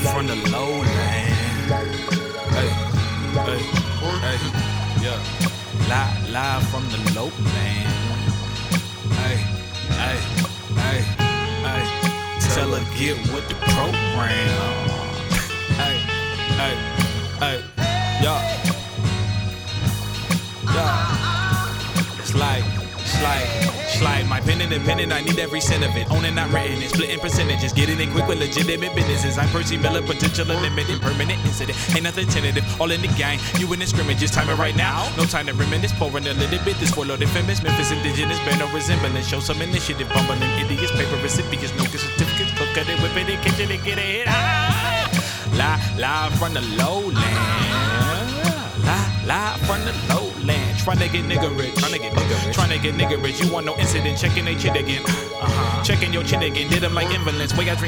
Live from the lowland. Hey, hey, hey, yeah. Live from the lowland. Hey, hey, hey, hey. Tell her get with the program. Hey, hey, hey, yeah. Yeah. It's like my pen independent, I need every cent of it. Owning, not renting it, splitting percentages. Get it in quick with legitimate businesses. I'm Percy Miller, potential unlimited, permanent incident. Ain't nothing tentative, all in the gang. You in the scrimmages, time it right now. No time to reminisce, pouring a little bit. This four-loaded famous, Memphis indigenous, bear no resemblance. Show some initiative, bumbling idiots, paper recipients, no certificates. Cook at it, whip it in, kitchen it, get it hit. Live from the lowland. Live from the lowland. Tryna get nigga rich. Tryna get nigga rich. You want no incident, checking they chin again. Checking your chin again. Did them like invalids. Way I drink